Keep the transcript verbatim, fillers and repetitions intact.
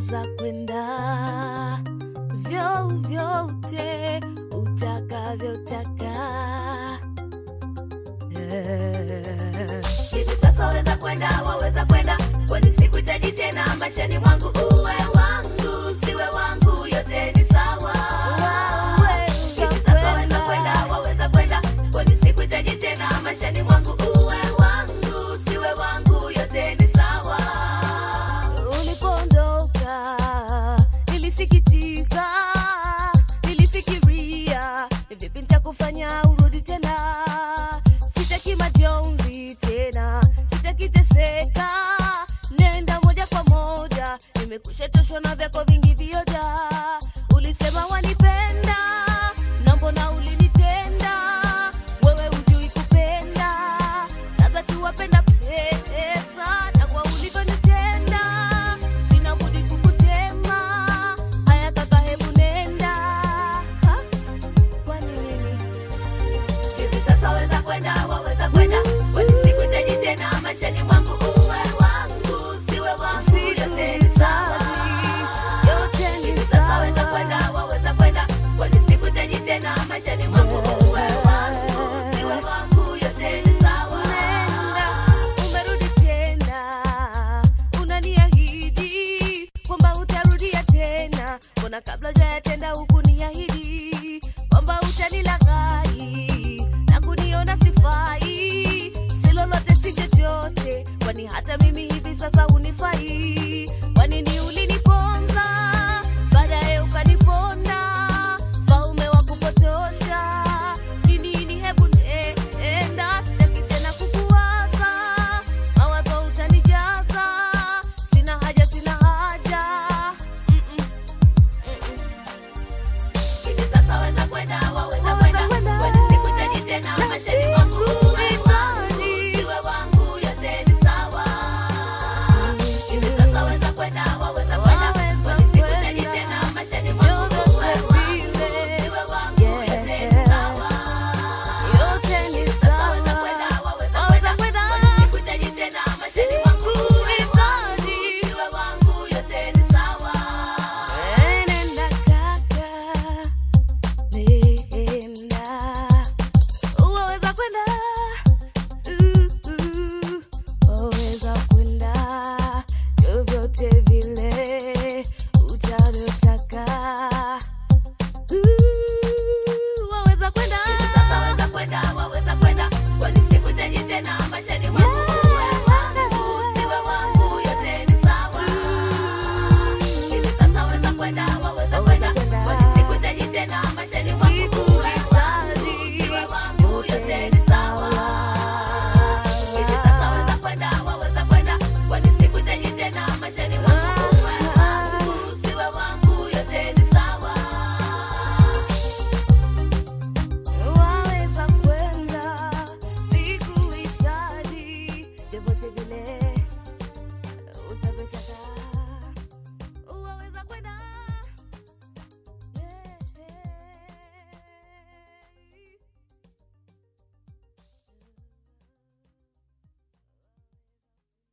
waweza kwenda vyovyote utakavyotaka. Yeah. Hivi sasa waweza kwenda, waweza kwenda, kwani sikuhitaji tena maishani mwangu. Uwe wangu, siwe wangu, yote ni sawa. Hivi sasa waweza kwenda, waweza kwenda, kwani sikuhitaji tena maishani mwangu. Uwe wangu, siwe wangu, yote ni sawa. Ulipoondoka nilisikitika, nilifikiria ni vipi nitakufanya urudi tena. Sitaki majonzi tena, sitaki teseka, nenda moja kwa moja, nimekusha choshwa na vyako vingi vioja. Ulisema wanipenda, na mbona ulinitenda? Wewe hujui kupenda, labda tu wapenda pesa, na kwa ulivyonitenda sina budi kukutema. Haya kaka, hebu nenda. Ha? Kwani nini? Hivi sasa waweza kwenda, waweza kwenda, kwani sikuhitaji tena maishani mwangu. Uwe wangu, siwe wangu, yote ni sawa. Hivi sasa waweza kwenda, waweza kwenda, kwani sikuhitaji tena maishani mwangu. Uwe wangu, siwe wangu, yote ni sawa. Umerudi tena, unaniahidi kwamba utarudia tena. Mbona kabla hujayatenda